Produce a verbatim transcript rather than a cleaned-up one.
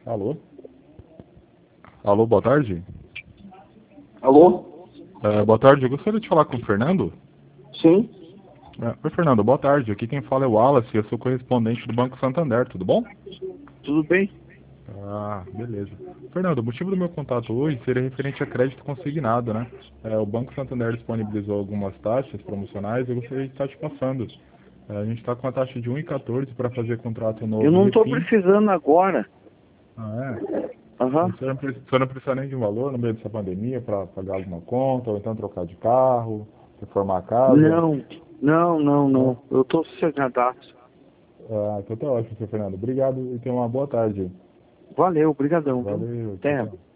Alô? Alô, boa tarde. Alô? É, boa tarde, eu gostaria de falar com o Fernando. Sim, É, Oi, Fernando, boa tarde. Aqui quem fala é o Wallace, eu sou correspondente do Banco Santander, tudo bom? tudo bem? Ah, beleza. Fernando, o motivo do meu contato hoje seria referente a crédito consignado, né? É, o Banco Santander disponibilizou algumas taxas promocionais e eu gostaria de estar te passando. É, a gente está com a taxa de um vírgula quatorze para fazer contrato Eu novo e não estou refim. precisando agora. Ah, é? Aham. Você não, pre- você não precisa nem de um valor no meio dessa pandemia para pagar alguma conta, ou então trocar de carro, reformar a casa? Não, não, não, Não? não. Eu estou sossegadaço. Ah, então tá ótimo, seu Fernando. Obrigado e tenha uma boa tarde. Valeu, brigadão, viu? Valeu, tchau, Até. tchau.